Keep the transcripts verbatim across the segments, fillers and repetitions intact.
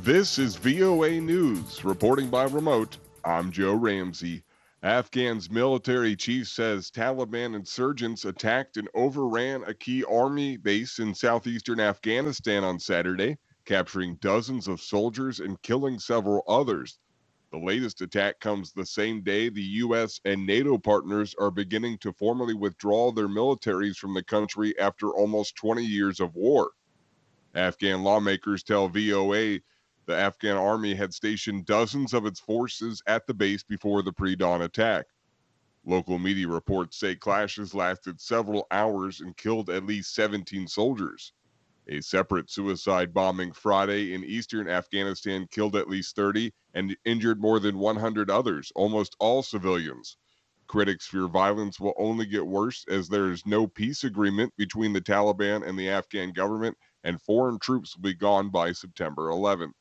This is V O A News. Reporting by remote, I'm Joe Ramsey. Afghan's military chief says Taliban insurgents attacked and overran a key army base in southeastern Afghanistan on Saturday, capturing dozens of soldiers and killing several others. The latest attack comes the same day the U S and NATO partners are beginning to formally withdraw their militaries from the country after almost twenty years of war. Afghan lawmakers tell V O A the Afghan army had stationed dozens of its forces at the base before the pre-dawn attack. Local media reports say clashes lasted several hours and killed at least seventeen soldiers. A separate suicide bombing Friday in eastern Afghanistan killed at least thirty and injured more than one hundred others, almost all civilians. Critics fear violence will only get worse as there is no peace agreement between the Taliban and the Afghan government, and foreign troops will be gone by September eleventh.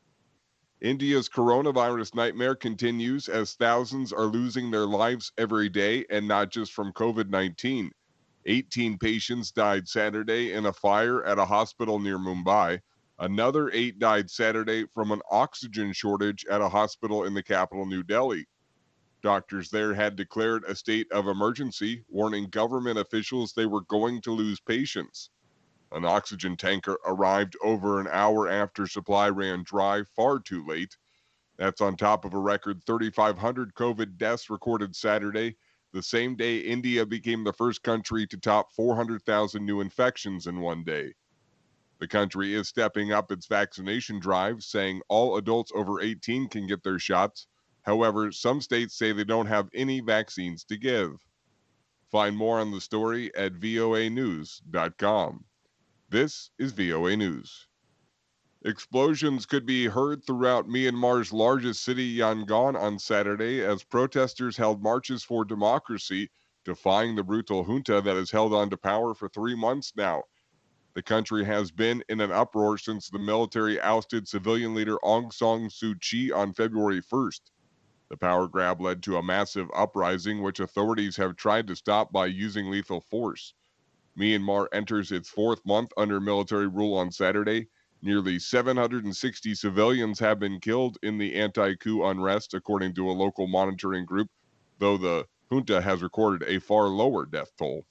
India's coronavirus nightmare continues as thousands are losing their lives every day, and not just from COVID nineteen. eighteen patients died Saturday in a fire at a hospital near Mumbai. Another eight died Saturday from an oxygen shortage at a hospital in the capital, New Delhi. Doctors there had declared a state of emergency, warning government officials they were going to lose patients. An oxygen tanker arrived over an hour after supply ran dry, far too late. That's on top of a record thirty-five hundred COVID deaths recorded Saturday, the same day India became the first country to top four hundred thousand new infections in one day. The country is stepping up its vaccination drive, saying all adults over eighteen can get their shots. However, some states say they don't have any vaccines to give. Find more on the story at V O A news dot com. This is V O A News. Explosions could be heard throughout Myanmar's largest city, Yangon, on Saturday as protesters held marches for democracy, defying the brutal junta that has held on to power for three months now. The country has been in an uproar since the military ousted civilian leader Aung San Suu Kyi on February first. The power grab led to a massive uprising, which authorities have tried to stop by using lethal force. Myanmar enters its fourth month under military rule on Saturday. Nearly seven hundred sixty civilians have been killed in the anti-coup unrest, according to a local monitoring group, though the junta has recorded a far lower death toll.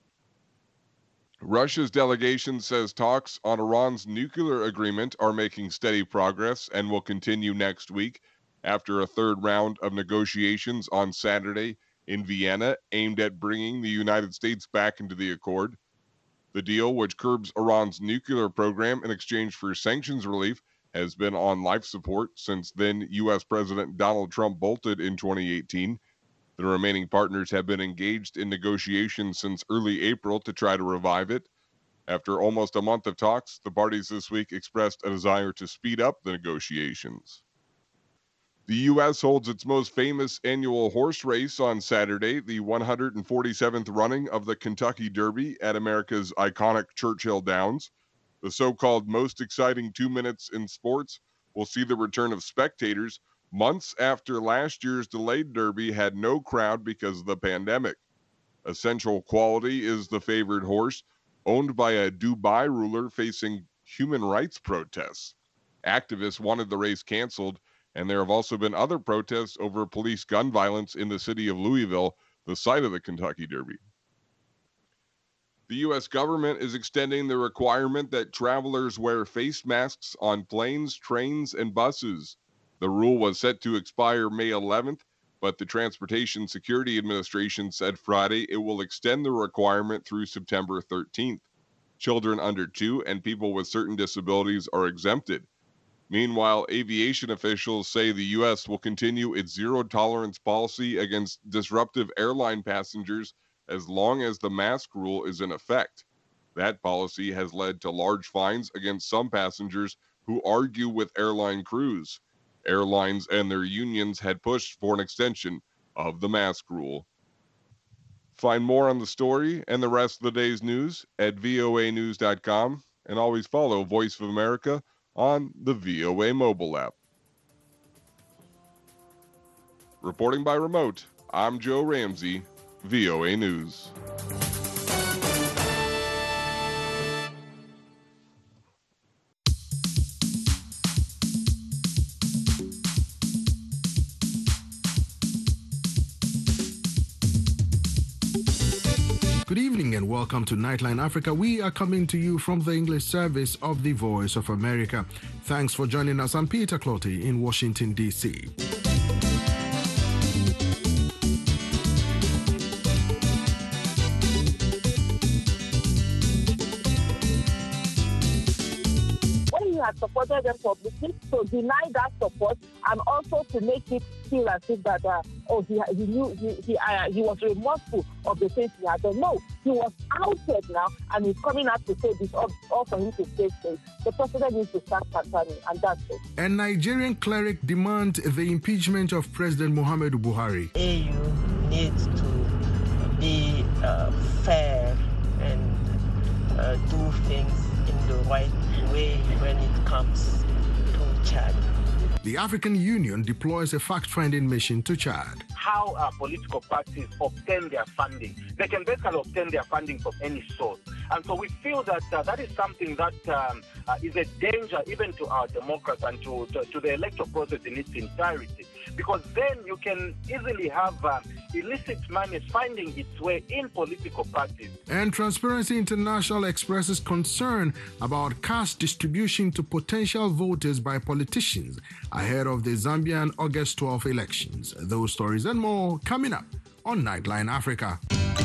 Russia's delegation says talks on Iran's nuclear agreement are making steady progress and will continue next week after a third round of negotiations on Saturday in Vienna aimed at bringing the United States back into the accord. The deal, which curbs Iran's nuclear program in exchange for sanctions relief, has been on life support since then U S President Donald Trump bolted in twenty eighteen. The remaining partners have been engaged in negotiations since early April to try to revive it. After almost a month of talks, the parties this week expressed a desire to speed up the negotiations. The U S holds its most famous annual horse race on Saturday, the one hundred forty-seventh running of the Kentucky Derby at America's iconic Churchill Downs. The so-called most exciting two minutes in sports will see the return of spectators months after last year's delayed Derby had no crowd because of the pandemic. Essential Quality is the favored horse, owned by a Dubai ruler facing human rights protests. Activists wanted the race canceled, and there have also been other protests over police gun violence in the city of Louisville, the site of the Kentucky Derby. The U S government is extending the requirement that travelers wear face masks on planes, trains, and buses. The rule was set to expire May eleventh, but the Transportation Security Administration said Friday it will extend the requirement through September thirteenth. Children under two and people with certain disabilities are exempted. Meanwhile, aviation officials say the U S will continue its zero-tolerance policy against disruptive airline passengers as long as the mask rule is in effect. That policy has led to large fines against some passengers who argue with airline crews. Airlines and their unions had pushed for an extension of the mask rule. Find more on the story and the rest of the day's news at V O A news dot com, and always follow Voice of America on the V O A mobile app. Reporting by remote, I'm Joe Ramsey, V O A News. Good evening and welcome to Nightline Africa. We are coming to you from the English service of the Voice of America. Thanks for joining us. I'm Peter Clotty in Washington, D C Had supported them publicly, to deny that support and also to make it feel as if that uh, oh he he knew he he, uh, he was remorseful of the things he had done. No, he was outed now and he's coming out to say this all, all for him to stay safe. The president needs to start campaigning, and that's it. A Nigerian cleric demands the impeachment of President Muhammadu Buhari. A U needs to be uh, fair and uh, do things in the right way when it comes to Chad. The African Union deploys a fact-finding mission to Chad. How uh, political parties obtain their funding. They can basically obtain their funding from any source. And so we feel that uh, that is something that um, uh, is a danger even to our democracy and to, to, to the electoral process in its entirety. Because then you can easily have uh, illicit money finding its way in political parties. And Transparency International expresses concern about cash distribution to potential voters by politicians ahead of the Zambian August twelfth elections. Those stories and more coming up on Nightline Africa.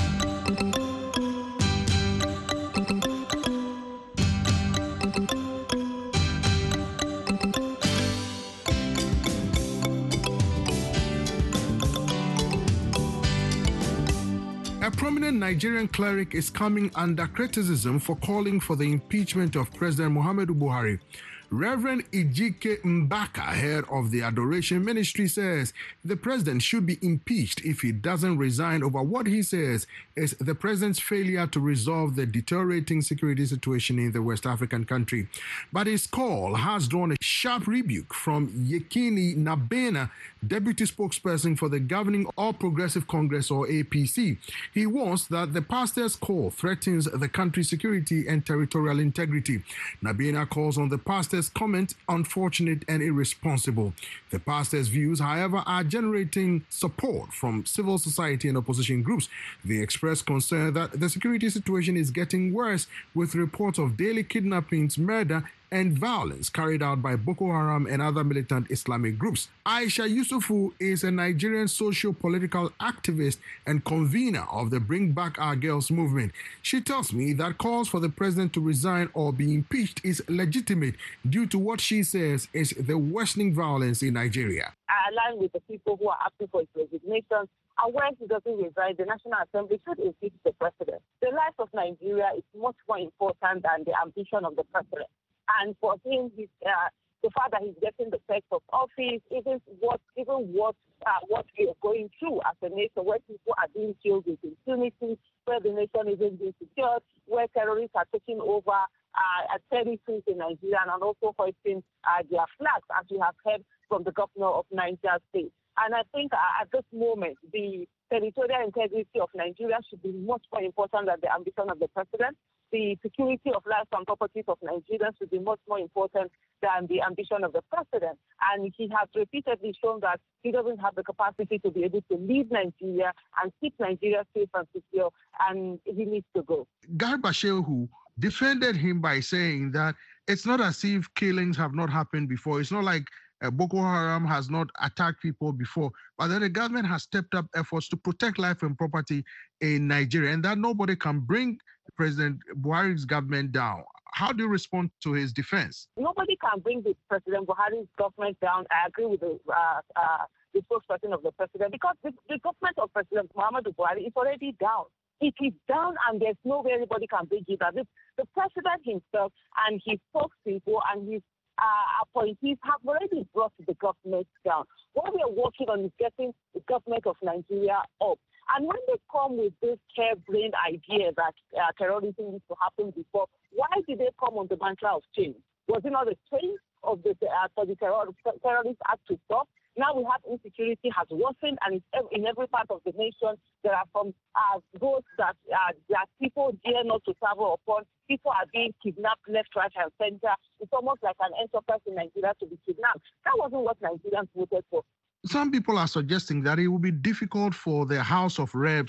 A prominent Nigerian cleric is coming under criticism for calling for the impeachment of President Muhammadu Buhari. Reverend Ejike Mbaka, head of the Adoration Ministry, says the president should be impeached if he doesn't resign over what he says is the president's failure to resolve the deteriorating security situation in the West African country. But his call has drawn a sharp rebuke from Yekini Nabena, deputy spokesperson for the governing All Progressive Congress, or A P C. He warns that the pastor's call threatens the country's security and territorial integrity. Nabena calls on the pastor's comment unfortunate and irresponsible. The pastor's views, however, are generating support from civil society and opposition groups. They express concern that the security situation is getting worse, with reports of daily kidnappings, murder, and violence carried out by Boko Haram and other militant Islamic groups. Aisha Yusufu is a Nigerian socio-political activist and convener of the Bring Back Our Girls movement. She tells me that calls for the president to resign or be impeached is legitimate due to what she says is the worsening violence in Nigeria. I align with the people who are asking for his resignation. And when he doesn't resign, the National Assembly should impeach the president. The life of Nigeria is much more important than the ambition of the president. And for him, he's, uh, the fact that he's getting the perks of office, even what, even what, uh, what we are going through as a nation, where people are being killed with impunity, where the nation isn't being secured, where terrorists are taking over uh, territories in Nigeria and also hoisting uh, their flags, as we have heard from the governor of Niger State. And I think uh, at this moment, the territorial integrity of Nigeria should be much more important than the ambition of the president. The security of lives and properties of Nigerians should be much more important than the ambition of the president. And he has repeatedly shown that he doesn't have the capacity to be able to lead Nigeria and keep Nigeria safe and secure, and he needs to go. Garba Shehu defended him by saying that it's not as if killings have not happened before. It's not like uh, Boko Haram has not attacked people before, but that the government has stepped up efforts to protect life and property in Nigeria, and that nobody can bring President Buhari's government down. How do you respond to his defense? Nobody can bring the President Buhari's government down. I agree with the, uh, uh, the spokesperson of the president, because the, the government of President Muhammadu Buhari is already down. It is down, and there's no way anybody can bring it down. The, the president himself and his spokespeople and his uh, appointees have already brought the government down. What we are working on is getting the government of Nigeria up. And when they come with this harebrained idea that uh, terrorism needs to happen before, why did they come on the mantra of change? Was it not the change of the uh, for the terror, terrorist act to stop? Now we have insecurity has worsened, and it's in every part of the nation. There are some uh, those that uh, that people dare not to travel upon. People are being kidnapped left, right, and center. It's almost like an enterprise in Nigeria to be kidnapped. That wasn't what Nigerians voted for. Some people are suggesting that it will be difficult for the House of Reps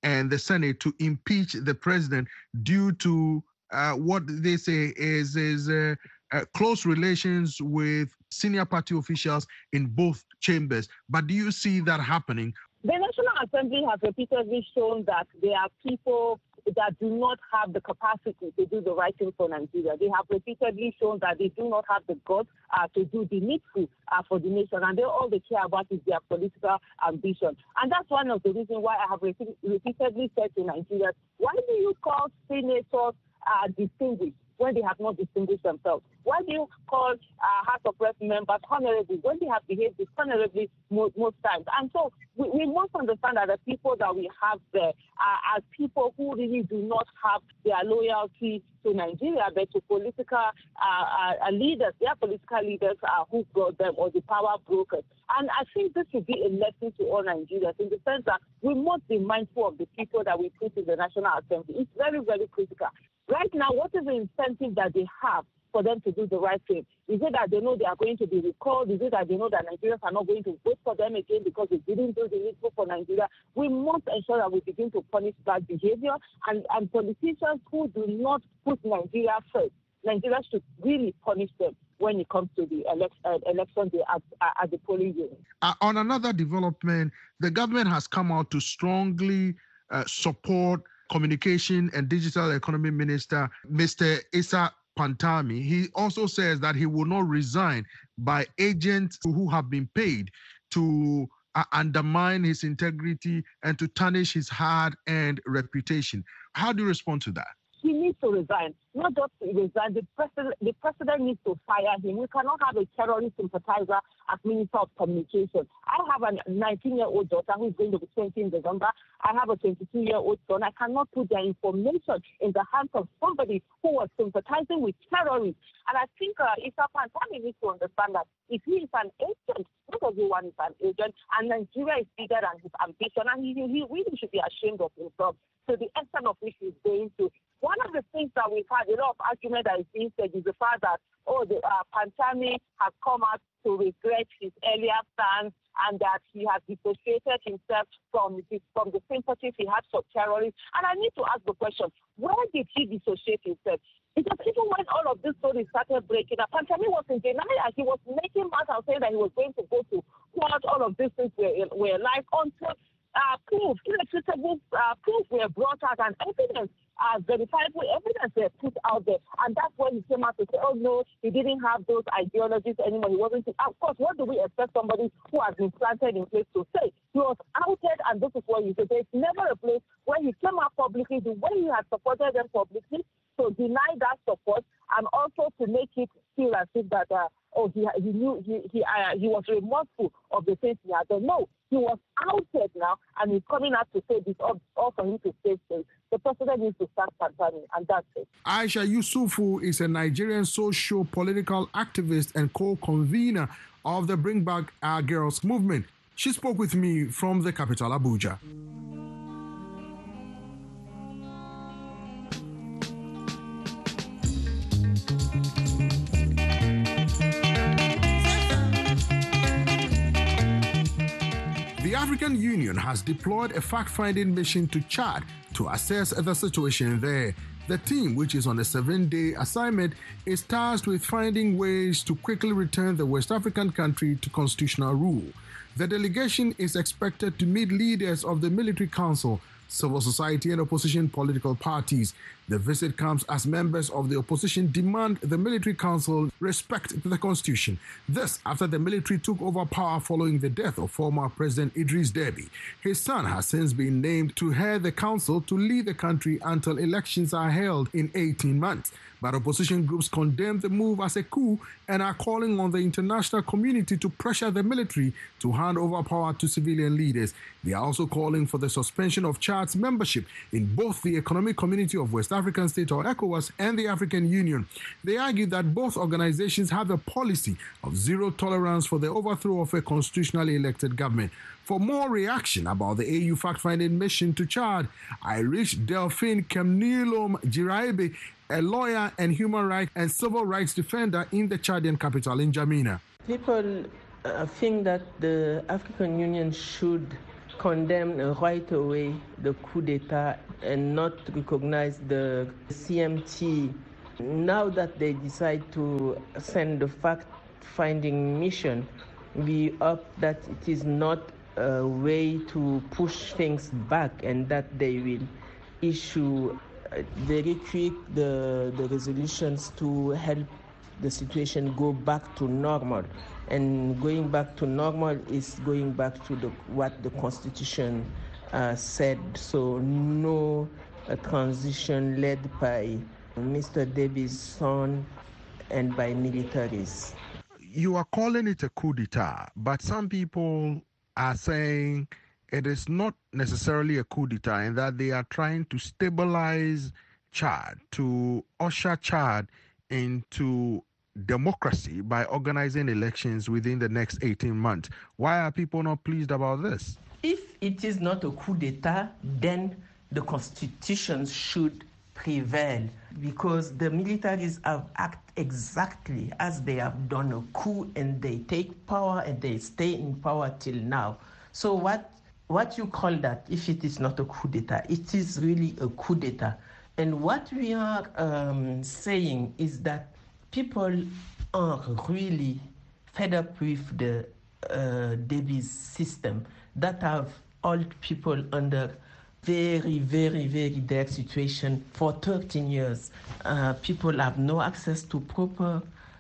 and the Senate to impeach the president due to uh, what they say is, is uh, uh, close relations with senior party officials in both chambers. But do you see that happening? The National Assembly has repeatedly shown that there are people that do not have the capacity to do the right thing for Nigeria. They have repeatedly shown that they do not have the guts uh, to do the needful uh, for the nation, and they all they care about is their political ambition. And that's one of the reasons why I have repeat- repeatedly said to Nigerians, why do you call senators uh, distinguished when they have not distinguished themselves? Why do you call uh, House of Rep members honorable when they have behaved dishonorably most, most times? And so we, we must understand that the people that we have there are, are people who really do not have their loyalty to Nigeria, but to political uh, uh, leaders, their political leaders uh, who brought them, or the power brokers. And I think this should be a lesson to all Nigerians in the sense that we must be mindful of the people that we put in the National Assembly. It's very, very critical. Right now, what is the incentive that they have for them to do the right thing? Is it that they know they are going to be recalled? Is it that they know that Nigerians are not going to vote for them again because they didn't do the needful for Nigeria? We must ensure that we begin to punish bad behavior, and, and politicians who do not put Nigeria first, Nigeria should really punish them when it comes to the elect, uh, election day at, uh, at the polling unit. Uh, on another development, the government has come out to strongly uh, support Communication and Digital Economy Minister, Mister Issa Pantami. He also says that he will not resign by agents who have been paid to uh, undermine his integrity and to tarnish his hard-earned reputation. How do you respond to that? He needs to resign. Not just to resign, the president, the president needs to fire him. We cannot have a terrorist sympathizer as Minister of Communication. I have a nineteen-year-old daughter who is going to be twenty in December. I have a twenty-two-year-old son. I cannot put their information in the hands of somebody who was sympathizing with terrorists. And I think uh, Issa Pantami needs to understand that if he is an agent, not everyone is an agent, and Nigeria is bigger than his ambition, and he, he really should be ashamed of himself to the extent of which he's going to. One of the things that we've had a lot of argument that is being said is the fact that, oh, the uh, Pantami has come out to regret his earlier stance and that he has dissociated himself from the, from the sympathies he had for terrorists. And I need to ask the question, where did he dissociate himself? Because even when all of this story started breaking up, Pantami was in denial. He was making matters and saying that he was going to go to court. All of these things were, were live until uh, proof, irrefutable uh, proof were brought out and evidence. Uh, verifiable evidence were put out there, and that's when he came out to say, oh no, he didn't have those ideologies anymore. He wasn't. Of course, what do we expect somebody who has been planted in place to say? He was outed, and this is what he said. There's never a place where he came out publicly, the way he had supported them publicly, to deny that support, and also to make it feel as if that uh, oh he he knew he he uh, he was remorseful of the things he had done. No, he was outed now, and he's coming out to say this all, all for him to stay safe. The president needs to start campaigning, and that's it. Aisha Yusufu is a Nigerian socio-political activist and co-convener of the Bring Back Our Girls movement. She spoke with me from the capital, Abuja. The African Union has deployed a fact-finding mission to Chad to assess the situation there. The team, which is on a seven-day assignment, is tasked with finding ways to quickly return the West African country to constitutional rule. The delegation is expected to meet leaders of the military council, civil society, and opposition political parties. The visit comes as members of the opposition demand the military council respect the constitution. This after the military took over power following the death of former President Idris Deby. His son has since been named to head the council to lead the country until elections are held in eighteen months. But opposition groups condemn the move as a coup and are calling on the international community to pressure the military to hand over power to civilian leaders. They are also calling for the suspension of Chad's membership in both the Economic Community of West African States, or ECOWAS, and the African Union. They argue that both organizations have a policy of zero tolerance for the overthrow of a constitutionally elected government. For more reaction about the A U fact-finding mission to Chad, I reached Delphine Kemnilom Jiraibe, a lawyer and human rights and civil rights defender in the Chadian capital, in N'Djamena. People uh, think that the African Union should condemn right away the coup d'etat and not recognize the C M T. Now that they decide to send the fact-finding mission, we hope that it is not a way to push things back and that they will issue very quick the, the resolutions to help the situation go back to normal. And going back to normal is going back to the, what the Constitution uh, said. So no uh, transition led by Mister Debby's son and by militaries. You are calling it a coup d'etat, but some people are saying it is not necessarily a coup d'etat in that they are trying to stabilize Chad, to usher Chad into democracy by organizing elections within the next eighteen months. Why are people not pleased about this? If it is not a coup d'etat, then the constitution should prevail, because the militaries have acted exactly as they have done a coup, and they take power and they stay in power till now. So what what you call that, if it is not a coup d'etat? It is really a coup d'etat. And what we are um, saying is that people are really fed up with the uh, Debby's system that have old people under very, very, very dire situation for thirteen years. Uh, people have no access to proper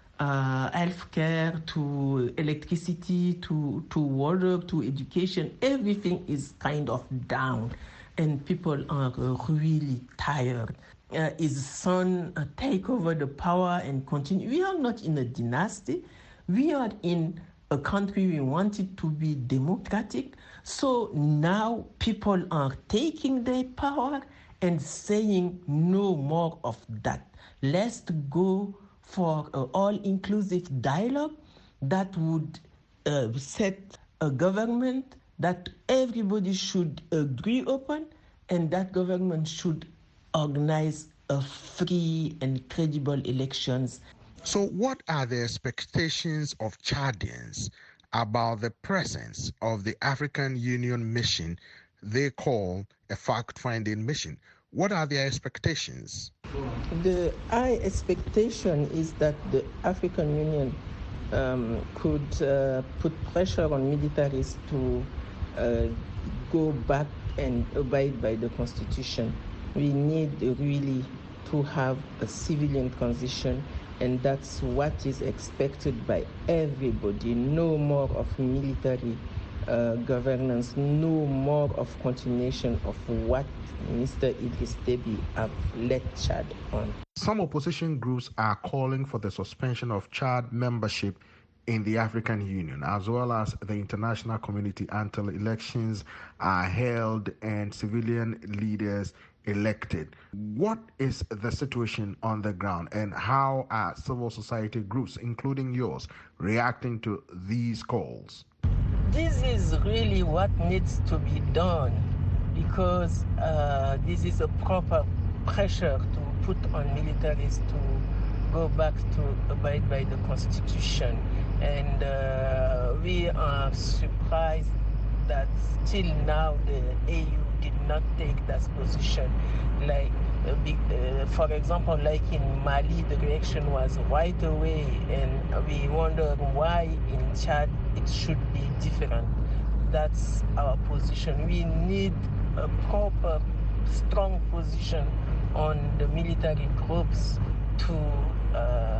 uh, health care, to electricity, to, to water, to education. Everything is kind of down, and people are really tired. Uh, his son uh, take over the power and continue. We are not in a dynasty. We are in a country we want it to be democratic. So now people are taking their power and saying no more of that. Let's go for an all-inclusive dialogue that would uh, set a government that everybody should agree upon, and that government should organize a free and credible elections. So what are the expectations of Chadians about the presence of the African Union mission they call a fact-finding mission? What are their expectations? The high expectation is that the African Union um, could uh, put pressure on militaries to uh, go back and abide by the Constitution. We need really to have a civilian transition, and that's what is expected by everybody. No more of military uh, governance, no more of continuation of what Mister Idriss Deby have led Chad on. Some opposition groups are calling for the suspension of Chad membership in the African Union, as well as the international community, until elections are held and civilian leaders elected. What is the situation on the ground, and how are civil society groups, including yours, reacting to these calls? This is really what needs to be done, because uh, this is a proper pressure to put on militaries to go back to abide by the Constitution. And uh, we are surprised that still now the A U did not take that position. Like, uh, big, uh, for example, like in Mali, the reaction was right away, and we wonder why in Chad it should be different. That's our position. We need a proper, strong position on the military groups to uh,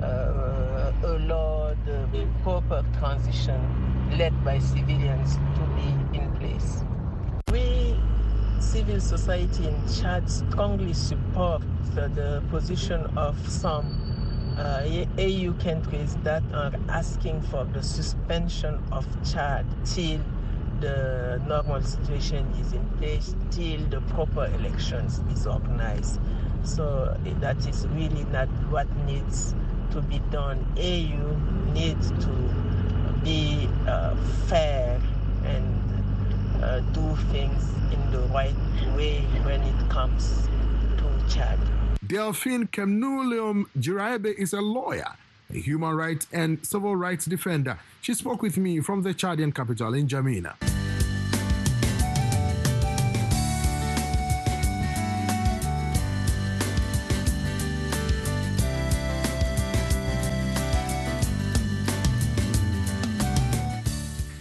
uh, allow the proper transition led by civilians to be in place. We, civil society in Chad, strongly support uh, the position of some uh, A U countries that are asking for the suspension of Chad till the normal situation is in place, till the proper elections is organized. So that is really not what needs to be done. A U needs to be uh, fair and uh, do things in the right way when it comes to Chad. Delphine Kemnuleum Jiraibe is a lawyer, a human rights and civil rights defender. She spoke with me from the Chadian capital in N'Djamena.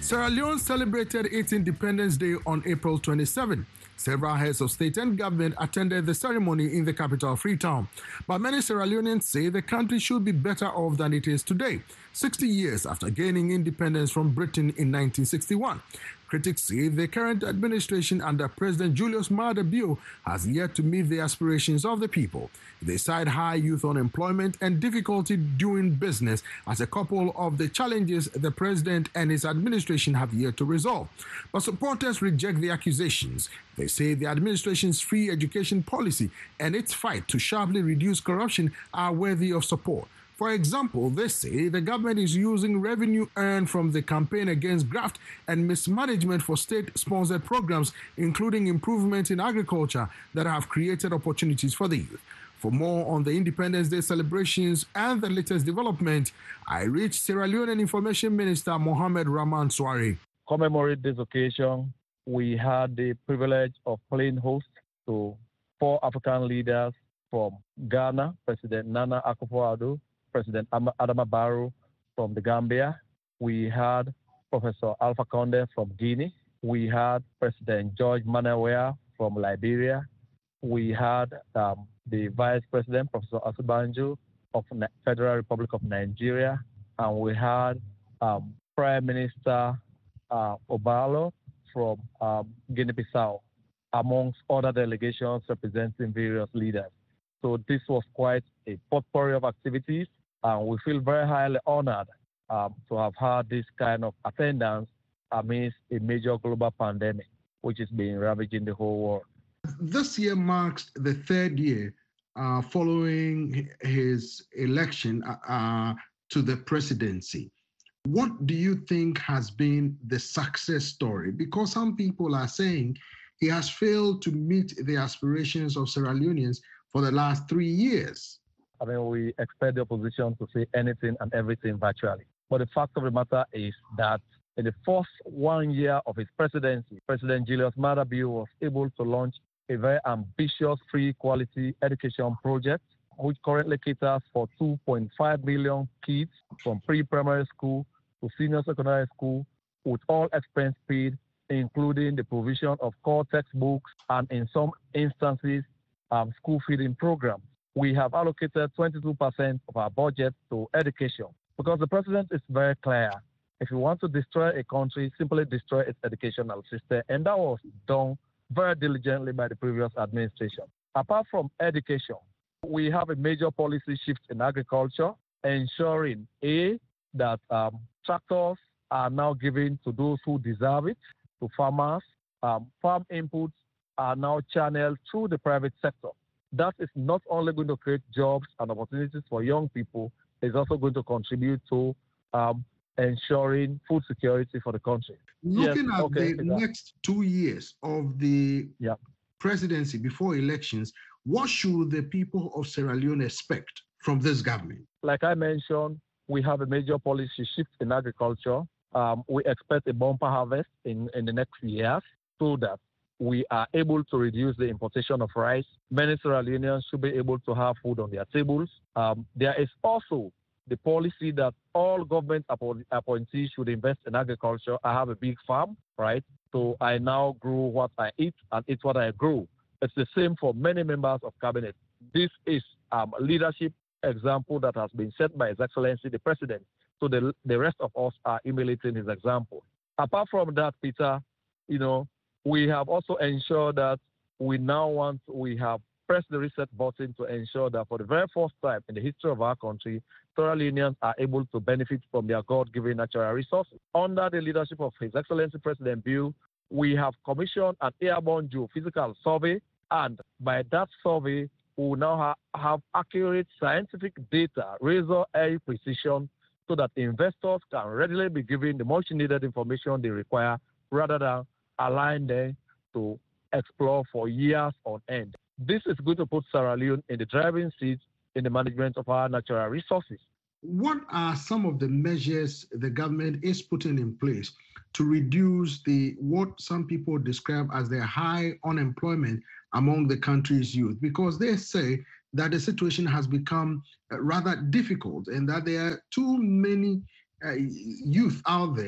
Sierra Leone celebrated its Independence Day on April twenty-seventh. Several heads of state and government attended the ceremony in the capital, Freetown. But many Sierra Leoneans say the country should be better off than it is today, sixty years after gaining independence from Britain in nineteen sixty-one. Critics say the current administration under President Julius Maada Bio has yet to meet the aspirations of the people. They cite high youth unemployment and difficulty doing business as a couple of the challenges the president and his administration have yet to resolve. But supporters reject the accusations. They say the administration's free education policy and its fight to sharply reduce corruption are worthy of support. For example, they say the government is using revenue earned from the campaign against graft and mismanagement for state-sponsored programs, including improvements in agriculture that have created opportunities for the youth. For more on the Independence Day celebrations and the latest development, I reached Sierra Leone Information Minister Mohamed Rahman Suare. Commemorate this occasion, we had the privilege of playing host to four African leaders from Ghana, President Nana Akufo-Addo, President Adama Barrow from the Gambia. We had Professor Alpha Conde from Guinea. We had President George Manaweah from Liberia. We had um, the Vice President, Professor Osibanjo of the Federal Republic of Nigeria. And we had um, Prime Minister uh, Obalo from um, Guinea-Bissau, amongst other delegations representing various leaders. So this was quite a potpourri of activities. And we feel very highly honored um, to have had this kind of attendance amidst a major global pandemic, which is being ravaging the whole world. This year marks the third year uh, following his election uh, to the presidency. What do you think has been the success story? Because some people are saying he has failed to meet the aspirations of Sierra Leoneans for the last three years. I mean, we expect the opposition to say anything and everything virtually. But the fact of the matter is that in the first one year of his presidency, President Julius Maada Bio was able to launch a very ambitious free quality education project, which currently caters for two point five million kids from pre-primary school to senior secondary school, with all expense paid, including the provision of core textbooks and, in some instances, um, school feeding programs. We have allocated twenty-two percent of our budget to education because the president is very clear. If you want to destroy a country, simply destroy its educational system. And that was done very diligently by the previous administration. Apart from education, we have a major policy shift in agriculture, ensuring, A, that um, tractors are now given to those who deserve it, to farmers. Um, farm inputs are now channeled through the private sector. That is not only going to create jobs and opportunities for young people, it's also going to contribute to um, ensuring food security for the country. Looking yes, at okay, the next two years of the yeah. presidency before elections, what should the people of Sierra Leone expect from this government? Like I mentioned, we have a major policy shift in agriculture. Um, we expect a bumper harvest in, in the next years so that we are able to reduce the importation of rice. Many Sierra Leoneans should be able to have food on their tables. Um, there is also the policy that all government appointees should invest in agriculture. I have a big farm, right? So I now grow what I eat and eat what I grow. It's the same for many members of cabinet. This is um, a leadership example that has been set by His Excellency the President. So the, the rest of us are emulating his example. Apart from that, Peter, you know, we have also ensured that we now want, we have pressed the reset button to ensure that for the very first time in the history of our country, Sierra Leoneans are able to benefit from their God-given natural resources. Under the leadership of His Excellency President Bio, we have commissioned an airborne geophysical survey, and by that survey, we will now ha- have accurate scientific data, razor-edge precision, so that investors can readily be given the much-needed information they require rather than align them to explore for years on end. This is going to put Sierra Leone in the driving seat in the management of our natural resources. What are some of the measures the government is putting in place to reduce the what some people describe as the high unemployment among the country's youth? Because they say that the situation has become rather difficult and that there are too many uh, youth out there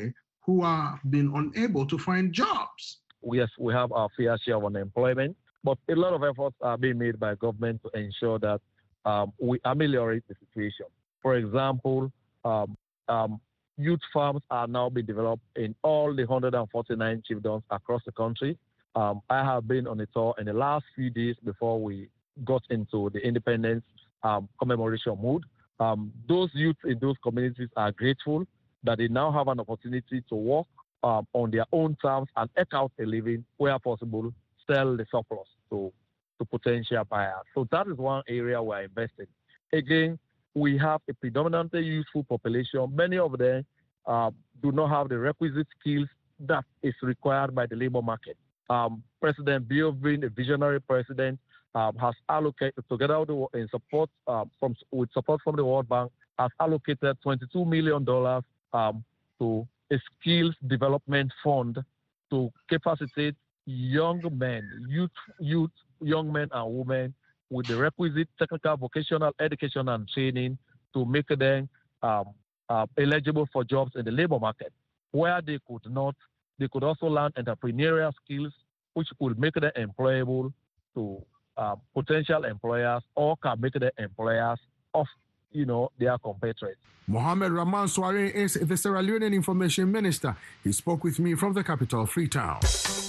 who are being unable to find jobs. Yes, we have our fair share of unemployment, but a lot of efforts are being made by government to ensure that um, we ameliorate the situation. For example, um, um, youth farms are now being developed in all the one hundred forty-nine chiefdoms across the country. Um, I have been on a tour in the last few days before we got into the independence um, commemoration mood. Um, those youths in those communities are grateful that they now have an opportunity to work um, on their own terms and eke out a living where possible, sell the surplus to, to potential buyers. So that is one area we're investing. Again, we have a predominantly youthful population. Many of them uh, do not have the requisite skills that is required by the labor market. Um, President Bill, being a visionary president, um, has allocated, together with the, in support um, from with support from the World Bank, has allocated twenty-two million dollars um, to a skills development fund to capacitate young men, youth, youth, young men and women with the requisite technical, vocational education and training to make them um, uh, eligible for jobs in the labor market. Where they could not, they could also learn entrepreneurial skills, which could make them employable to uh, potential employers or can make them employers of, you know, their competitors. Mohamed Rahman Soare is the Sierra Leonean Information Minister. He spoke with me from the capital, Freetown.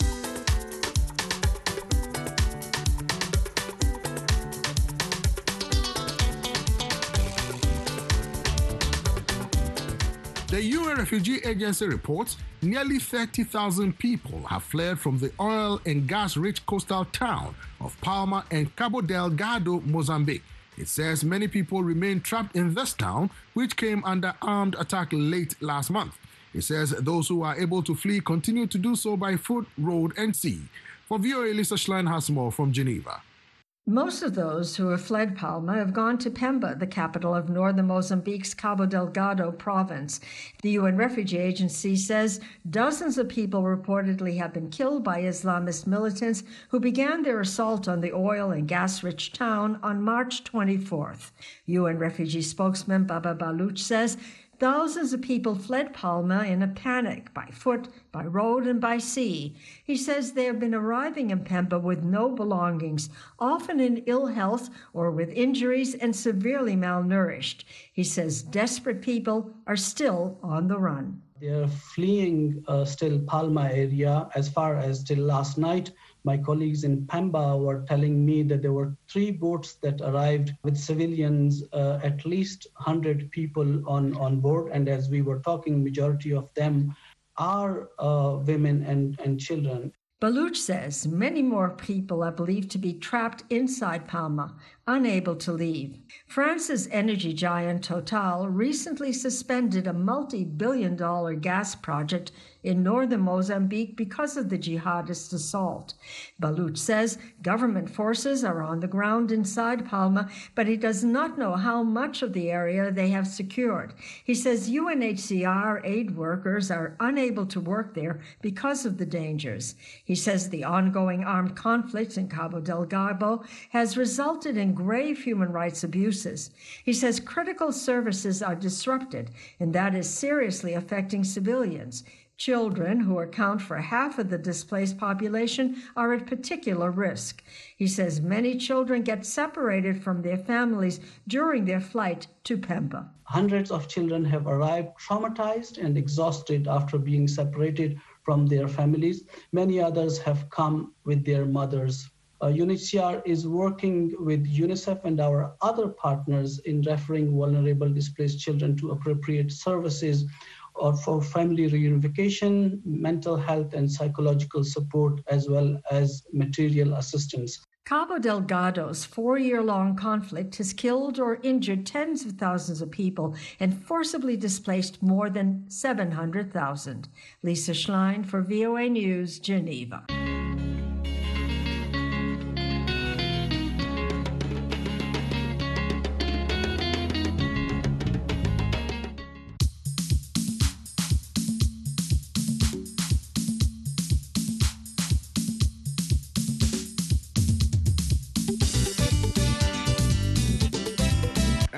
The U N Refugee Agency reports nearly thirty thousand people have fled from the oil and gas-rich coastal town of Palma and Cabo Delgado, Mozambique. It says many people remain trapped in this town, which came under armed attack late last month. It says those who are able to flee continue to do so by foot, road, and sea. For V O A, Lisa Schlein has more from Geneva. Most of those who have fled Palma have gone to Pemba, the capital of northern Mozambique's Cabo Delgado province. The U N Refugee Agency says dozens of people reportedly have been killed by Islamist militants who began their assault on the oil and gas-rich town on March twenty-fourth. U N Refugee spokesman Baba Baluch says thousands of people fled Palma in a panic, by foot, by road, and by sea. He says they have been arriving in Pemba with no belongings, often in ill health or with injuries and severely malnourished. He says desperate people are still on the run. They are fleeing uh, still Palma area. As far as till last night, my colleagues in Pemba were telling me that there were three boats that arrived with civilians, uh, at least one hundred people on, on board. And as we were talking, majority of them are uh, women and, and children. Baluch says many more people are believed to be trapped inside Palma, unable to leave. France's energy giant Total recently suspended a multi-billion dollar gas project in northern Mozambique because of the jihadist assault. Baluch says government forces are on the ground inside Palma, but he does not know how much of the area they have secured. He says U N H C R aid workers are unable to work there because of the dangers. He says the ongoing armed conflict in Cabo Delgado has resulted in grave human rights abuses. He says critical services are disrupted, and that is seriously affecting civilians. Children, who account for half of the displaced population, are at particular risk. He says many children get separated from their families during their flight to Pemba. Hundreds of children have arrived traumatized and exhausted after being separated from their families. Many others have come with their mothers. Uh, U N H C R is working with UNICEF and our other partners in referring vulnerable displaced children to appropriate services or for family reunification, mental health and psychological support, as well as material assistance. Cabo Delgado's four-year-long conflict has killed or injured tens of thousands of people and forcibly displaced more than seven hundred thousand. Lisa Schlein for V O A News, Geneva.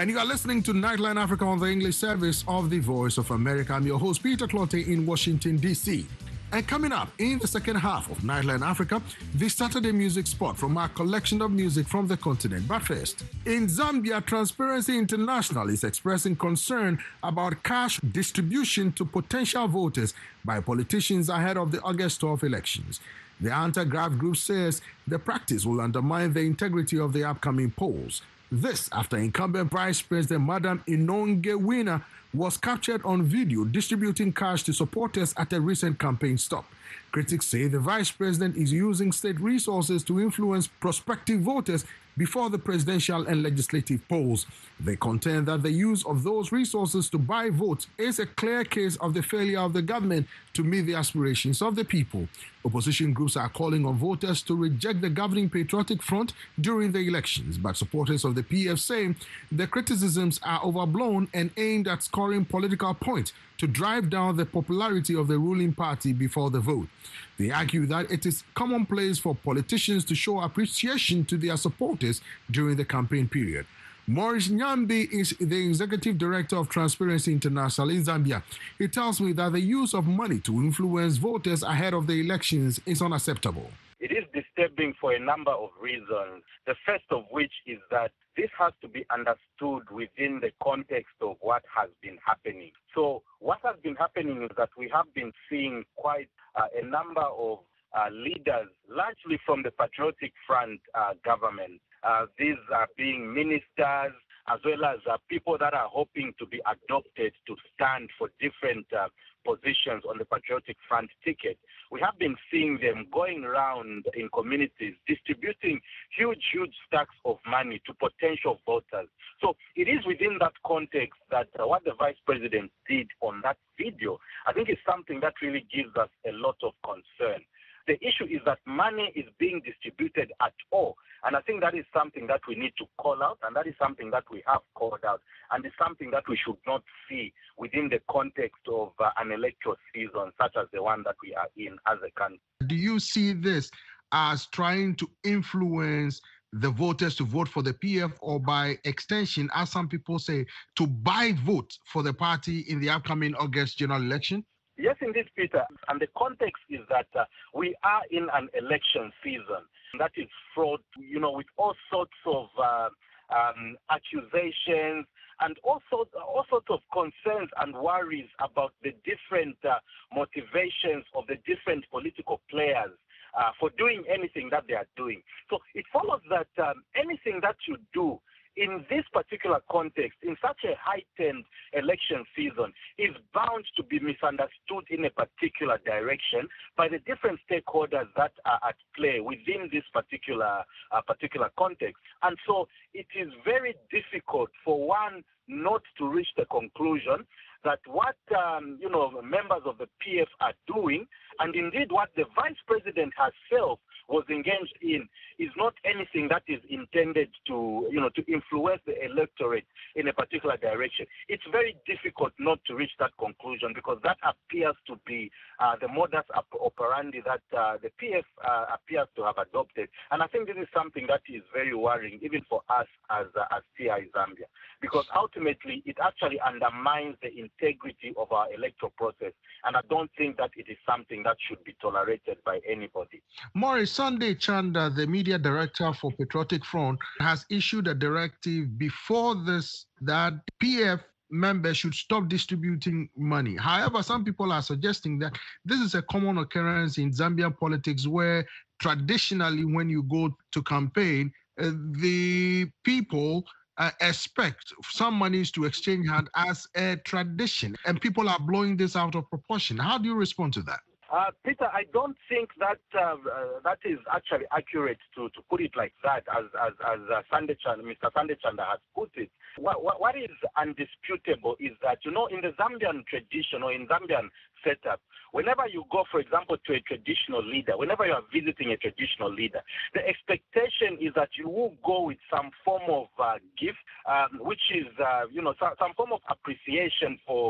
And you are listening to Nightline Africa on the English service of the Voice of America. I'm your host, Peter Clottey in Washington, D C. And coming up in the second half of Nightline Africa, the Saturday music spot from our collection of music from the continent. But first, in Zambia, Transparency International is expressing concern about cash distribution to potential voters by politicians ahead of the August twelfth elections. The anti-graft group says the practice will undermine the integrity of the upcoming polls. This after incumbent Vice President Madam Inonge Winner was captured on video distributing cash to supporters at a recent campaign stop. Critics say the Vice President is using state resources to influence prospective voters before the presidential and legislative polls. They contend that the use of those resources to buy votes is a clear case of the failure of the government to meet the aspirations of the people. Opposition groups are calling on voters to reject the governing Patriotic Front during the elections, but supporters of the P F say the criticisms are overblown and aimed at scoring political points to drive down the popularity of the ruling party before the vote. They argue that it is commonplace for politicians to show appreciation to their supporters during the campaign period. Maurice Nyambi is the executive director of Transparency International in Zambia. He tells me that the use of money to influence voters ahead of the elections is unacceptable. It is disturbing for a number of reasons. The first of which is that this has to be understood within the context of what has been happening. So what has been happening is that we have been seeing quite uh, a number of uh, leaders, largely from the Patriotic Front uh, government. Uh, these are being ministers, as well as uh, people that are hoping to be adopted to stand for different uh, positions on the Patriotic Front ticket. We have been seeing them going around in communities distributing huge, huge stacks of money to potential voters. So it is within that context that uh, what the Vice President did on that video, I think is something that really gives us a lot of concern. The issue is that money is being distributed at all. And I think that is something that we need to call out, and that is something that we have called out, and it's something that we should not see within the context of uh, an electoral season such as the one that we are in as a country. Do you see this as trying to influence the voters to vote for the P F, or by extension, as some people say, to buy votes for the party in the upcoming August general election? Yes, indeed, Peter. And the context is that uh, we are in an election season that is fraught, you know, with all sorts of uh, um, accusations and also all sorts of concerns and worries about the different uh, motivations of the different political players uh, for doing anything that they are doing. So it follows that um, anything that you do in this particular context, in such a heightened election season, is bound to be misunderstood in a particular direction by the different stakeholders that are at play within this particular uh, particular context. And so it is very difficult for one not to reach the conclusion that what um, you know members of the P F are doing, and indeed what the Vice President herself was engaged in, is not anything that is intended to, you know, to influence the electorate in a particular direction. It's very difficult not to reach that conclusion, because that appears to be uh, the modus operandi that uh, the P F uh, appears to have adopted. And I think this is something that is very worrying, even for us as uh, as T I Zambia, because ultimately it actually undermines the integrity of our electoral process. And I don't think that it is something that should be tolerated by anybody. Maurice, Sunday Chanda, the media director for Patriotic Front, has issued a directive before this that P F members should stop distributing money. However, some people are suggesting that this is a common occurrence in Zambian politics, where traditionally when you go to campaign, uh, the people Uh, expect some monies to exchange hand as a tradition, and people are blowing this out of proportion. How do you respond to that? Uh, Peter, I don't think that uh, uh, that is actually accurate to, to put it like that, as as, as uh, Sunday Chanda, Mister Sunday Chanda has put it. What, what, what is undisputable is that, you know, in the Zambian tradition or in Zambian setup, whenever you go, for example, to a traditional leader, whenever you are visiting a traditional leader, the expectation is that you will go with some form of uh, gift, um, which is, uh, you know, some, some form of appreciation for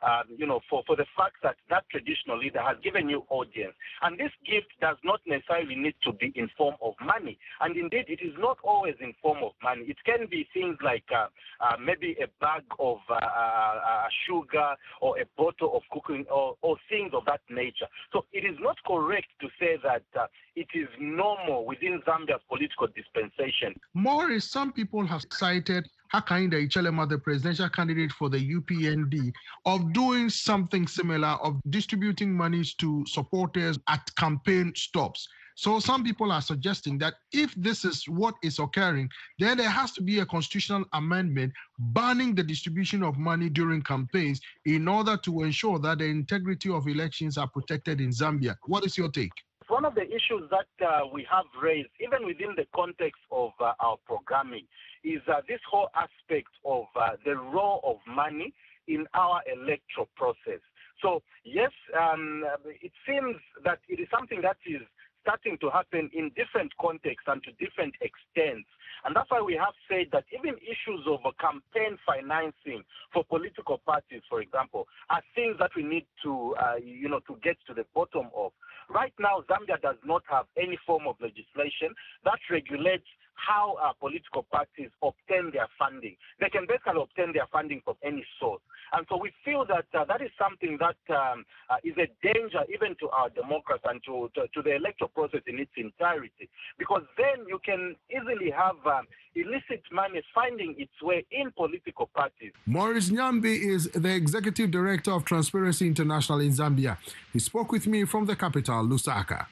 um, you know, for, for the fact that that traditional leader has given you audience. And this gift does not necessarily need to be in form of money. And indeed, it is not always in form of money. It can be things like uh, uh, maybe a bag of uh, uh, sugar or a bottle of cooking or, or things of that nature. So it is not correct to say that uh, it is normal within Zambia's political dispensation. Morris, some people have cited Hakainde Hichilema, the presidential candidate for the U P N D, of doing something similar, of distributing monies to supporters at campaign stops. So some people are suggesting that if this is what is occurring, then there has to be a constitutional amendment banning the distribution of money during campaigns in order to ensure that the integrity of elections are protected in Zambia. What is your take? One of the issues that uh, we have raised, even within the context of uh, our programming, is uh, this whole aspect of uh, the role of money in our electoral process. So, yes, um, it seems that it is something that is starting to happen in different contexts and to different extents. And that's why we have said that even issues of uh, campaign financing for political parties, for example, are things that we need to, uh, you know, to get to the bottom of. Right now, Zambia does not have any form of legislation that regulates how uh, political parties obtain their funding. They can basically obtain their funding from any source. And so we feel that uh, that is something that um, uh, is a danger even to our democracy and to, to, to the electoral process in its entirety. Because then you can easily have um, illicit money finding its way in political parties. Morris Nyambi is the Executive Director of Transparency International in Zambia. He spoke with me from the capital, Lusaka.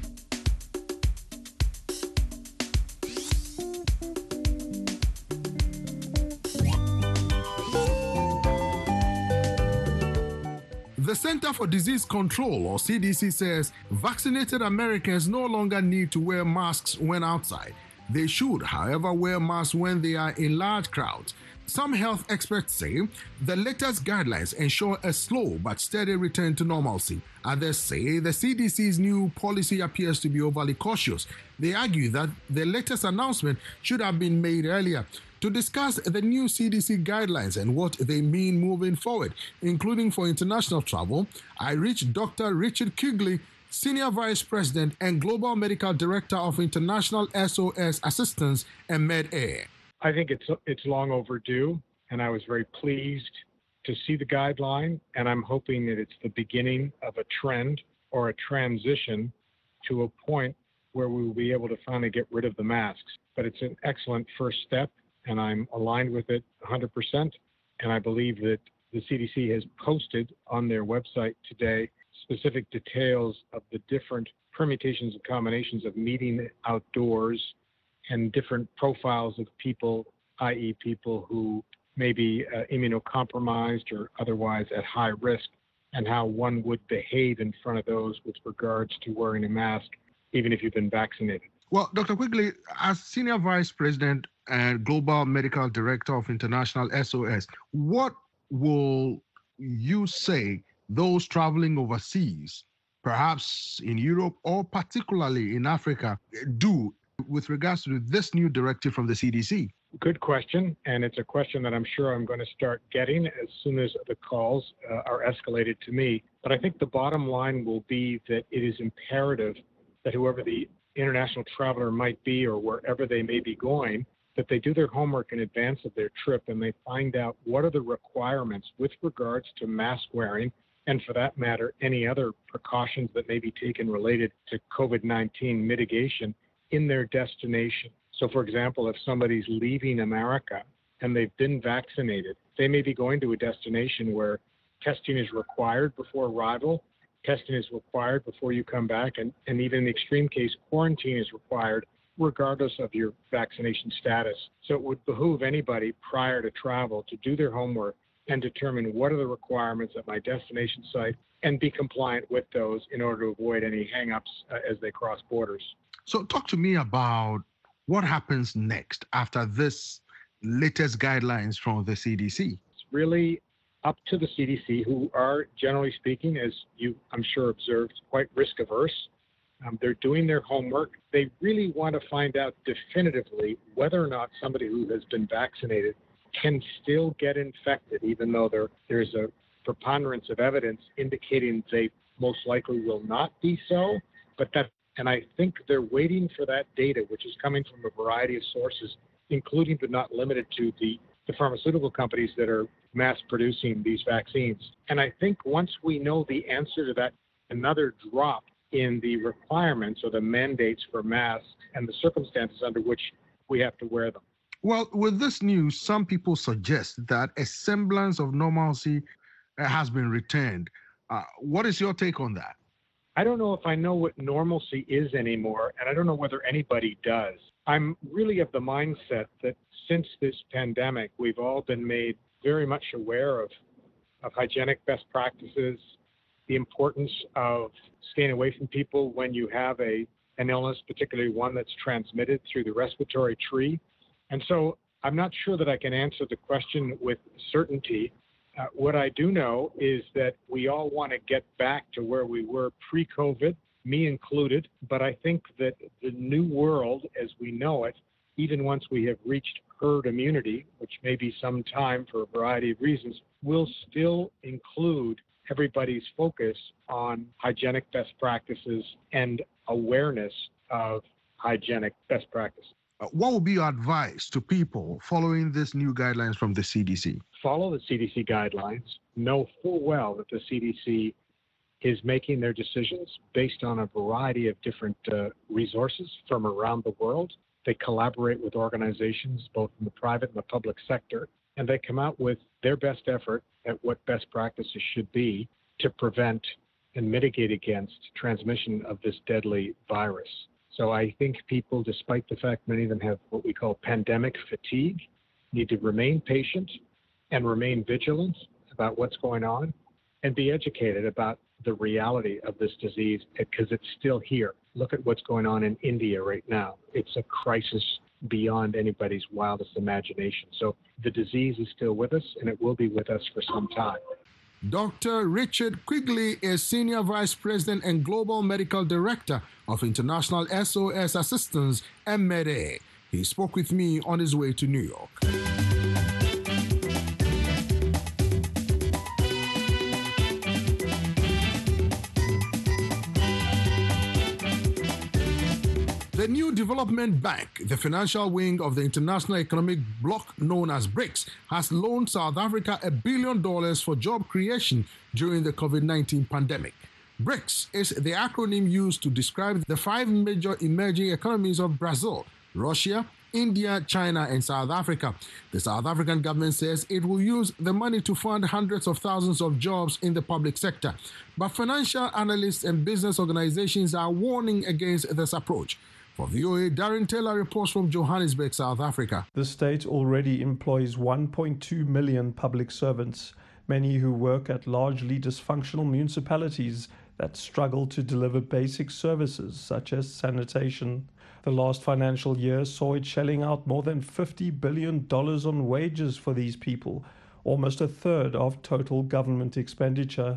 The Center for Disease Control, or C D C, says vaccinated Americans no longer need to wear masks when outside. They should, however, wear masks when they are in large crowds. Some health experts say the latest guidelines ensure a slow but steady return to normalcy. Others say the C D C's new policy appears to be overly cautious. They argue that the latest announcement should have been made earlier. To discuss the new C D C guidelines and what they mean moving forward, including for international travel, I reached Doctor Richard Quigley, Senior Vice President and Global Medical Director of International S O S Assistance and MedAir. I think it's it's long overdue, and I was very pleased to see the guideline, and I'm hoping that it's the beginning of a trend or a transition to a point where we will be able to finally get rid of the masks. But it's an excellent first step, and I'm aligned with it one hundred percent, and I believe that the C D C has posted on their website today specific details of the different permutations and combinations of meeting outdoors and different profiles of people, that is people who may be uh, immunocompromised or otherwise at high risk, and how one would behave in front of those with regards to wearing a mask, even if you've been vaccinated. Well, Doctor Quigley, as Senior Vice President and Global Medical Director of International S O S, what will you say those traveling overseas, perhaps in Europe or particularly in Africa, do with regards to this new directive from the C D C? Good question, and it's a question that I'm sure I'm going to start getting as soon as the calls uh, are escalated to me. But I think the bottom line will be that it is imperative that whoever the international traveler might be or wherever they may be going, that they do their homework in advance of their trip and they find out what are the requirements with regards to mask wearing, and for that matter, any other precautions that may be taken related to COVID nineteen mitigation in their destination. So, for example, if somebody's leaving America and they've been vaccinated, they may be going to a destination where testing is required before arrival, testing is required before you come back, and, and even in the extreme case, quarantine is required regardless of your vaccination status. So it would behoove anybody prior to travel to do their homework and determine what are the requirements at my destination site and be compliant with those in order to avoid any hang-ups uh, as they cross borders. So talk to me about what happens next after this latest guidelines from the C D C. It's really up to the C D C, who are, generally speaking, as you, I'm sure, observed, quite risk-averse. Um, they're doing their homework. They really want to find out definitively whether or not somebody who has been vaccinated can still get infected, even though there, there's a preponderance of evidence indicating they most likely will not be so. But that, and I think they're waiting for that data, which is coming from a variety of sources, including but not limited to the, the pharmaceutical companies that are mass producing these vaccines. And I think once we know the answer to that, another drop in the requirements or the mandates for masks and the circumstances under which we have to wear them. Well, with this news, some people suggest that a semblance of normalcy uh, has been returned. Uh, what is your take on that? I don't know if I know what normalcy is anymore, and I don't know whether anybody does. I'm really of the mindset that since this pandemic, we've all been made very much aware of, of hygienic best practices, the importance of staying away from people when you have a an illness, particularly one that's transmitted through the respiratory tree. And so I'm not sure that I can answer the question with certainty. Uh, what I do know is that we all want to get back to where we were pre-COVID, me included, but I think that the new world as we know it, even once we have reached herd immunity, which may be some time for a variety of reasons, will still include everybody's focus on hygienic best practices and awareness of hygienic best practices. Uh, what would be your advice to people following these new guidelines from the C D C? Follow the C D C guidelines. Know full well that the C D C is making their decisions based on a variety of different uh, resources from around the world. They collaborate with organizations, both in the private and the public sector, and they come out with their best effort at what best practices should be to prevent and mitigate against transmission of this deadly virus. So I think people, despite the fact many of them have what we call pandemic fatigue, need to remain patient and remain vigilant about what's going on and be educated about the reality of this disease because it's still here. Look at what's going on in India right now. It's a crisis beyond anybody's wildest imagination. So the disease is still with us, and it will be with us for some time. Doctor Richard Quigley is Senior Vice President and Global Medical Director of International S O S Assistance, M M A. He spoke with me on his way to New York. The new development bank, the financial wing of the international economic bloc known as BRICS, has loaned South Africa a billion dollars for job creation during the COVID nineteen pandemic. BRICS is the acronym used to describe the five major emerging economies of Brazil, Russia, India, China, and South Africa. The South African government says it will use the money to fund hundreds of thousands of jobs in the public sector. But financial analysts and business organizations are warning against this approach. For V O A, Darren Taylor reports from Johannesburg, South Africa. The state already employs one point two million public servants, many who work at largely dysfunctional municipalities that struggle to deliver basic services such as sanitation. The last financial year saw it shelling out more than fifty billion dollars on wages for these people, almost a third of total government expenditure.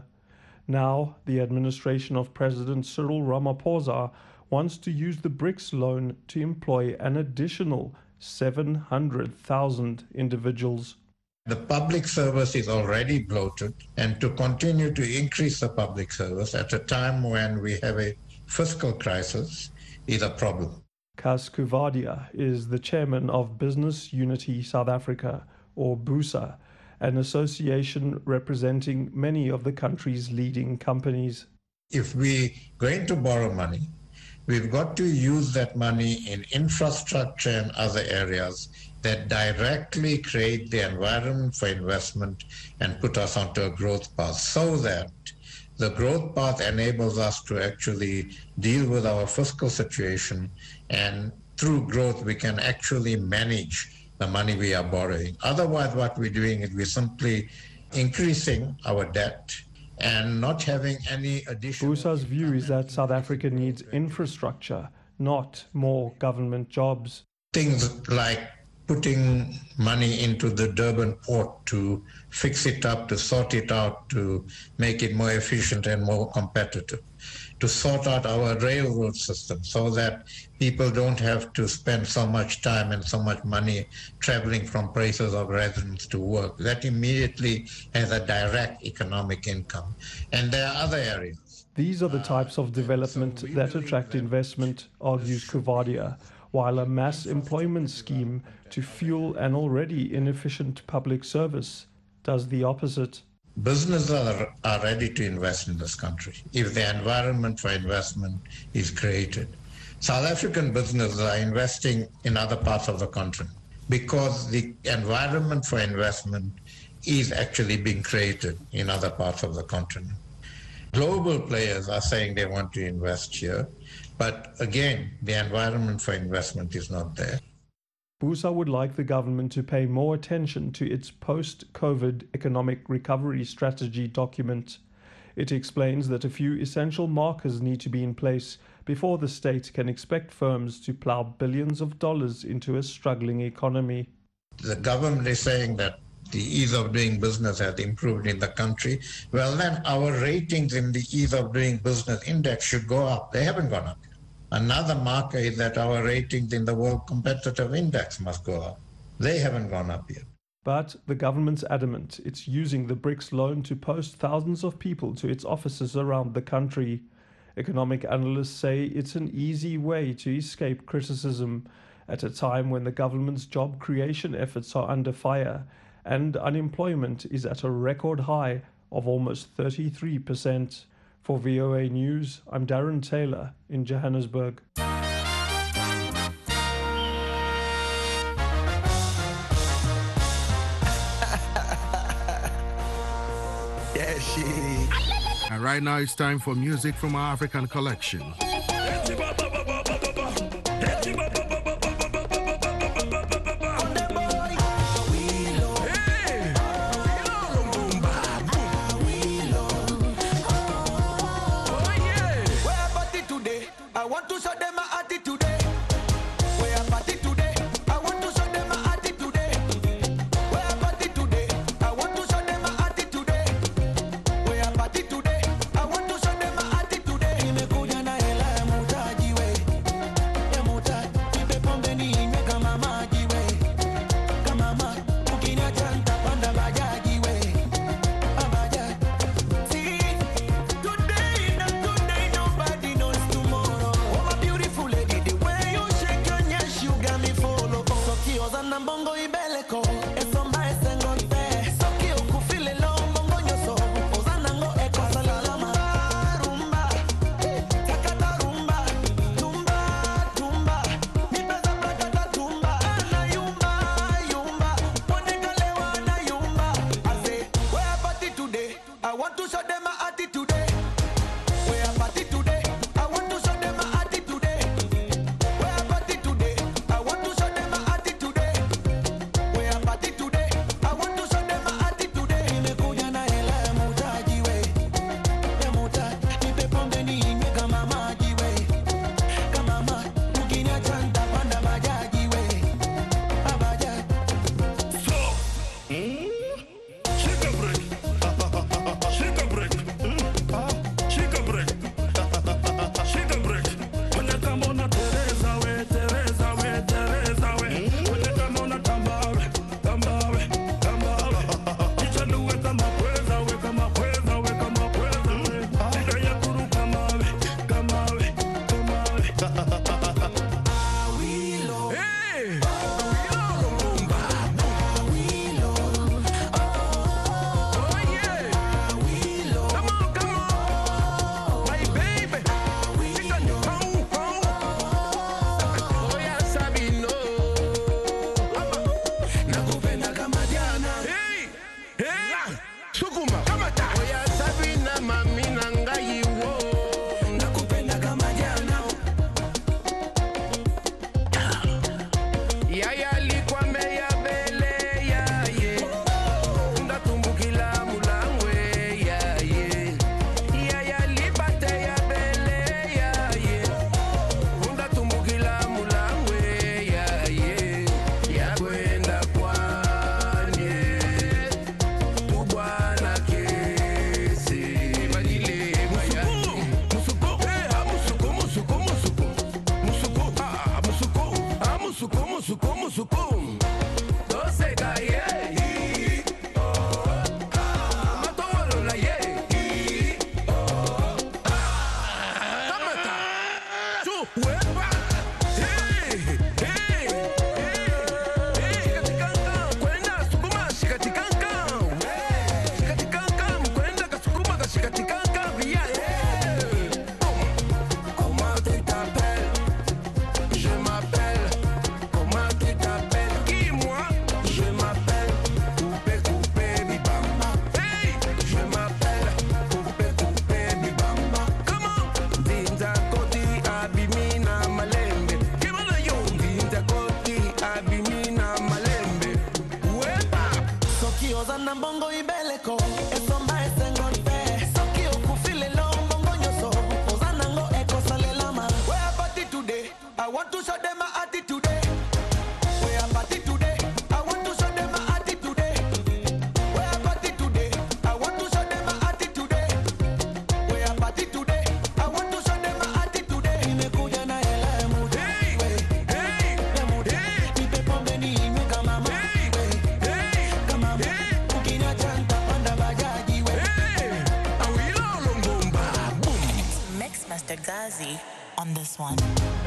Now, the administration of President Cyril Ramaphosa wants to use the BRICS loan to employ an additional seven hundred thousand individuals. The public service is already bloated, and to continue to increase the public service at a time when we have a fiscal crisis is a problem. Kas Kuvadia is the chairman of Business Unity South Africa, or BUSA, an association representing many of the country's leading companies. If we're going to borrow money, we've got to use that money in infrastructure and other areas that directly create the environment for investment and put us onto a growth path so that the growth path enables us to actually deal with our fiscal situation, and through growth we can actually manage the money we are borrowing. Otherwise, what we're doing is we're simply increasing our debt and not having any additional... BUSA's view is that South Africa needs infrastructure, not more government jobs. Things like putting money into the Durban port to fix it up, to sort it out, to make it more efficient and more competitive, to sort out our railroad system so that people don't have to spend so much time and so much money traveling from places of residence to work. That immediately has a direct economic income. And there are other areas. These are the types of development that attract investment, argues Kuvadia, while a mass employment scheme to fuel an already inefficient public service does the opposite. Businesses are, are ready to invest in this country if the environment for investment is created. South African businesses are investing in other parts of the continent because the environment for investment is actually being created in other parts of the continent. Global players are saying they want to invest here, but again, the environment for investment is not there. Busa would like the government to pay more attention to its post-COVID economic recovery strategy document. It explains that a few essential markers need to be in place before the state can expect firms to plow billions of dollars into a struggling economy. The government is saying that the ease of doing business has improved in the country. Well, then our ratings in the ease of doing business index should go up. They haven't gone up. Another marker is that our ratings in the World Competitive Index must go up. They haven't gone up yet. But the government's adamant it's using the BRICS loan to post thousands of people to its offices around the country. Economic analysts say it's an easy way to escape criticism at a time when the government's job creation efforts are under fire and unemployment is at a record high of almost thirty-three percent. For V O A News, I'm Darren Taylor in Johannesburg. Yeah, she. And right now it's time for music from our African collection. Shake a brick. Fugazi on this one.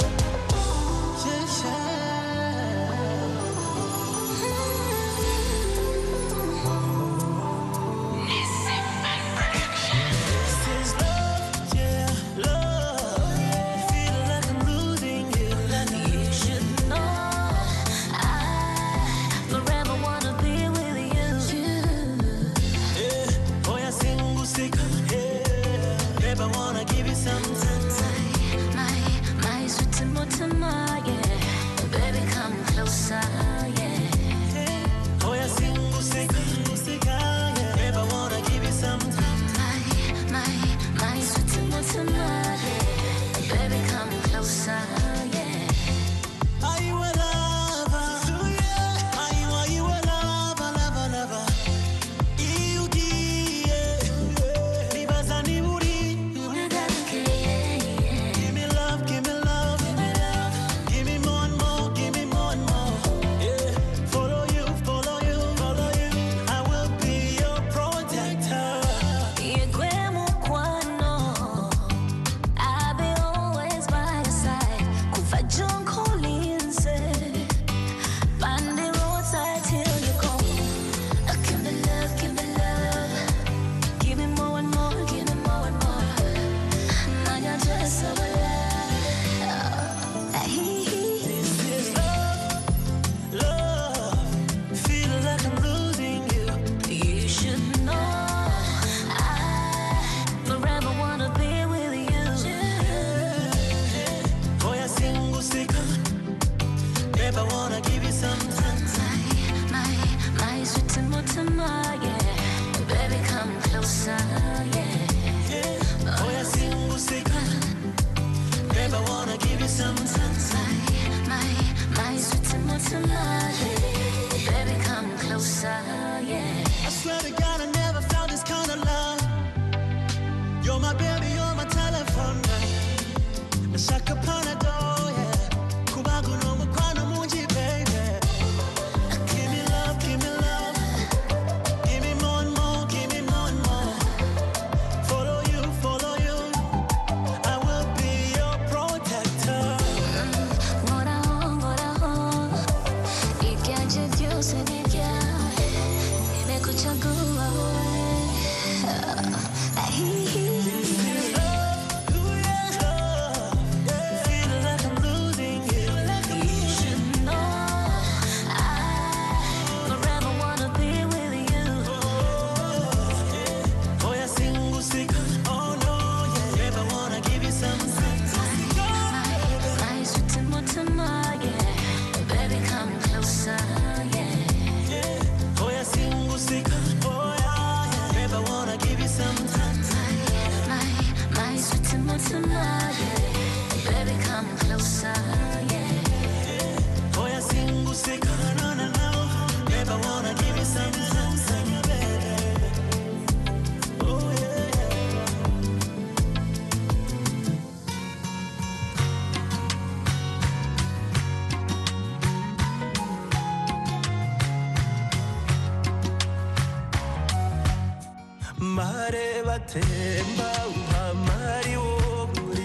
temba uhamari woguri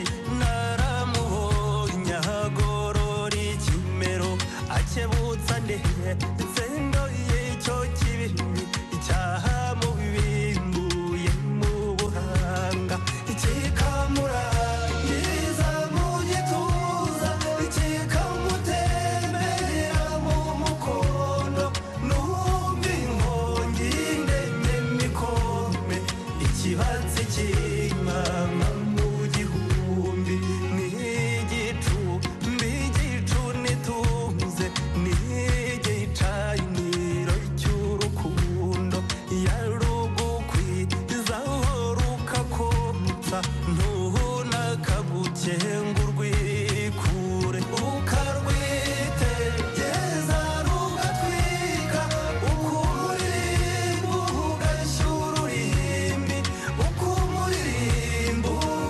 naramuhonya hagorori kimero akebutsa ndehe zendo y'icyo kibi icyaha mu bibimbuye mu buhanga ikikamurangiza mu gituza ikikamutemera mu mukondo numva inkongi ndende mikome ikibatsi cy'imana mu gihumbi n'igicu mbigicu nituze n'igicaniro cy'urukundo yarugukwiza rukakonsa ntunakagukenga urwikure ukarwitegeza rugatwika ukuririmba ugashyura ururimbi ukuririmba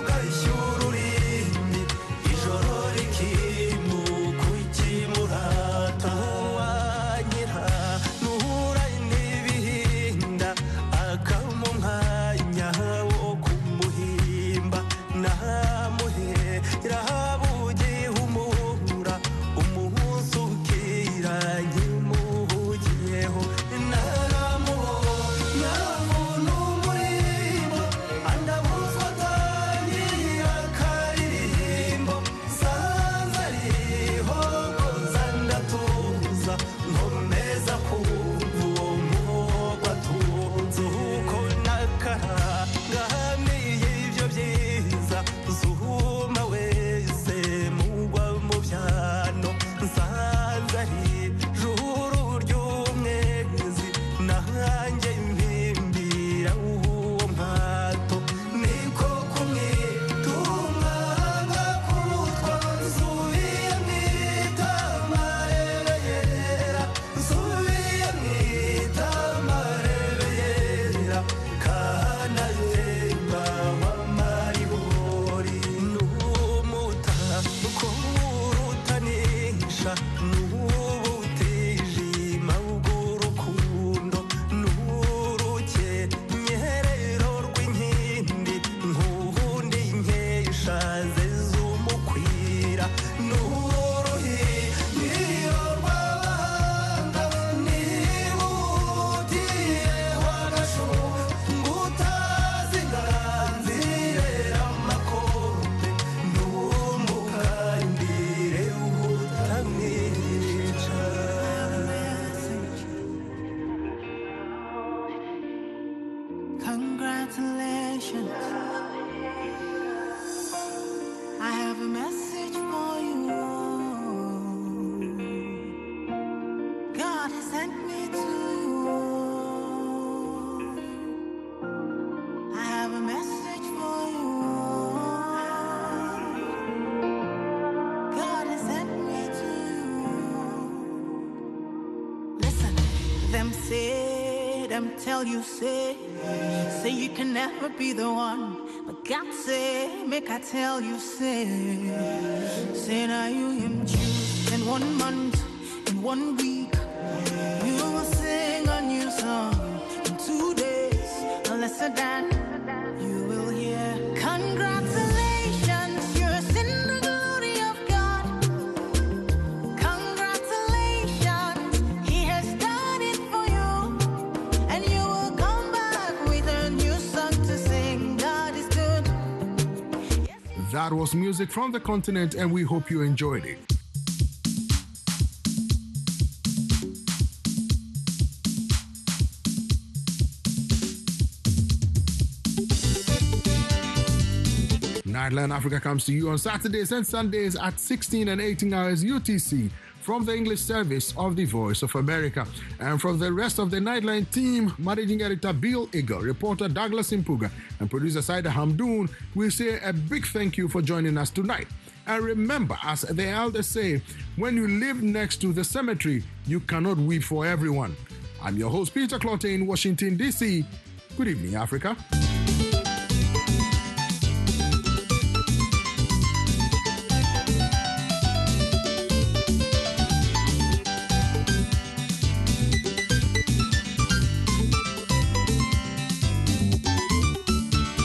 them tell you, say, say you can never be the one. But God say, make I tell you, say, say now you him choose in one month, in one week. You will sing a new song in two days, a lesser than you will hear. Congratulations, you're in the glory of God. Congratulations, He has done it for you, and you will come back with a new song to sing. God is good. That was music from the continent, and we hope you enjoyed it. Nightline Africa comes to you on Saturdays and Sundays at sixteen and eighteen hours U T C from the English service of the Voice of America. And from the rest of the Nightline team, Managing Editor Bill Eagle, reporter Douglas Impuga, and producer Saida Hamdoun, we say a big thank you for joining us tonight. And remember, as the elders say, when you live next to the cemetery, you cannot weep for everyone. I'm your host, Peter Clottey in Washington, D C. Good evening, Africa.